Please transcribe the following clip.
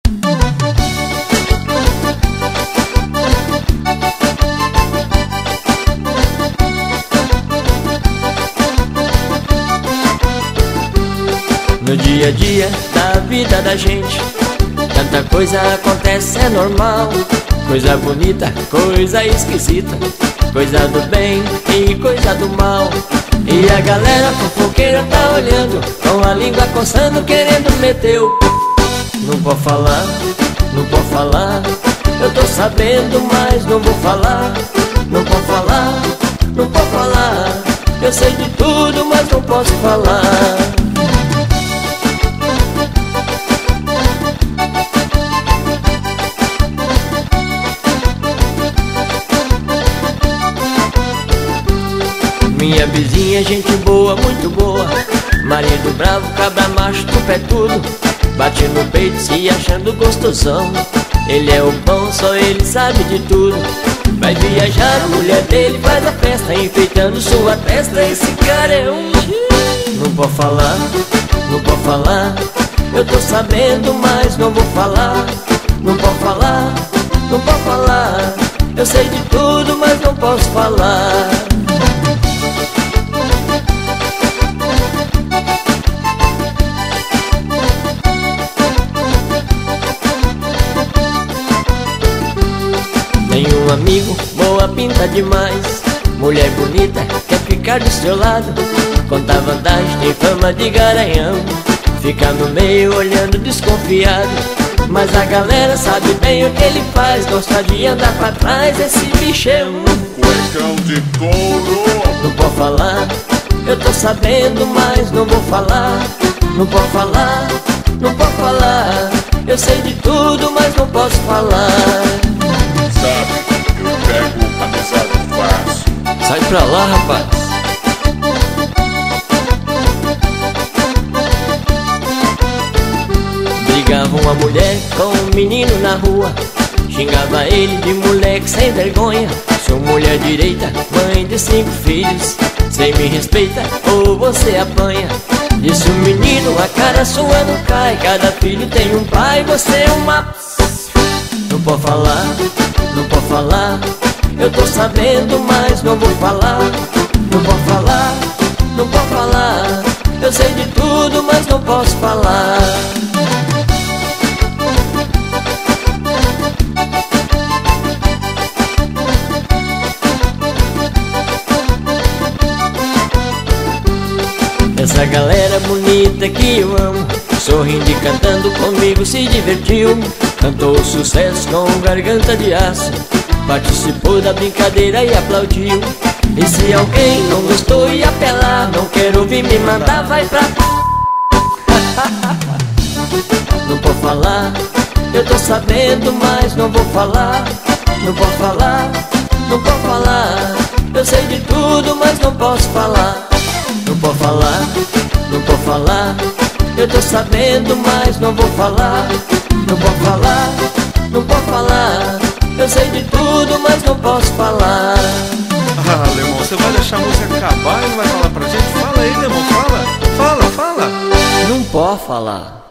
No dia a dia da vida da gente, tanta coisa acontece, é normal. Coisa bonita, coisa esquisita, coisa do bem e coisa do mal. E a galera fofoqueira tá olhando, com a língua coçando, querendo meter o... Não pode falar, não pode falar. Eu tô sabendo, mas não vou falar. Não pode falar, não pode falar. Eu sei de tudo, mas não posso falar. Minha vizinha, gente boa, muito boa. Marido bravo, cabra macho, tudo é tudo. Bate no peito, se achando gostosão. Ele é o bom, só ele sabe de tudo. Vai viajar, a mulher dele faz a festa, enfeitando sua testa. Esse cara é um... Não pode falar, não pode falar. Eu tô sabendo, mas não vou falar. Não pode falar, não pode falar. Eu sei de tudo, mas não posso falar. Tem um amigo, boa pinta demais. Mulher bonita, quer ficar do seu lado. Conta vantagem, tem fama de garanhão. Fica no meio olhando desconfiado. Mas a galera sabe bem o que ele faz. Gosta de andar pra trás, esse bicho é um cuecão de couro. Não pode falar, eu tô sabendo, mas não vou falar. Não pode falar, não pode falar. Eu sei de tudo, mas não posso falar. Sabe, eu pego amizade fácil. Sai pra lá, rapaz. Brigava uma mulher com um menino na rua. Xingava ele de moleque sem vergonha. Sou mulher direita, mãe de 5 filhos. Cê me respeita ou você apanha. Disse o menino, a cara sua não cai. Cada filho tem um pai, você é uma... Não pode falar, não pode falar. Eu tô sabendo, mas não vou falar. Não pode falar, não pode falar. Eu sei de tudo, mas não posso falar. Essa galera bonita que eu amo, sorrindo e cantando comigo se divertiu. Cantou sucesso com garganta de aço, participou da brincadeira e aplaudiu. E se alguém não gostou e apelar, não quero ouvir me mandar, vai pra... Não pode falar, eu tô sabendo, mas não vou falar. Não pode falar, não pode falar. Eu sei de tudo, mas não posso falar. Não pode falar, não pode falar. Eu tô sabendo, mas não vou falar. Não pode falar, não pode falar. Eu sei de tudo, mas não posso falar. Ah, Lemão, você vai deixar a música acabar e não vai falar pra gente? Fala aí, Lemão, fala. Fala, fala. Não pode falar.